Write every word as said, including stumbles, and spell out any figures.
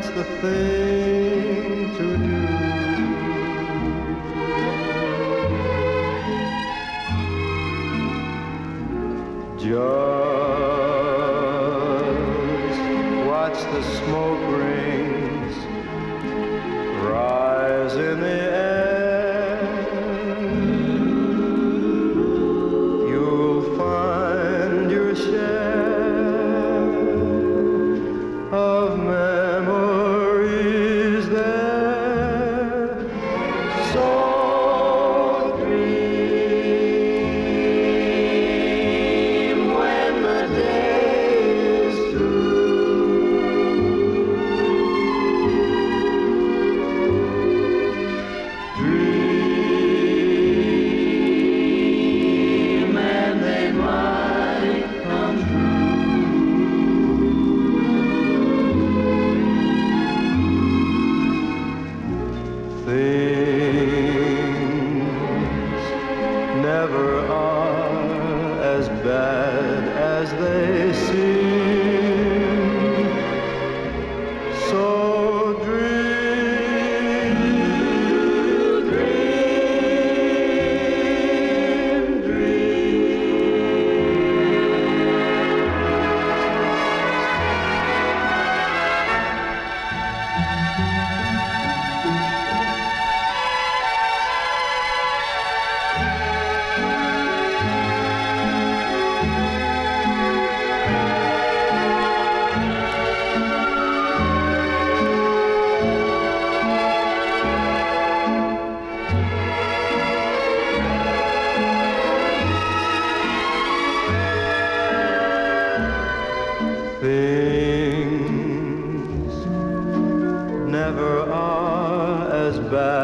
that's the thing to do. Just watch the smoke rings rise in the air. You'll find your share of memories there. So dream when the day is through. Dream and they might come Things never are as bad as they seem. So dream, dream, Things never are as bad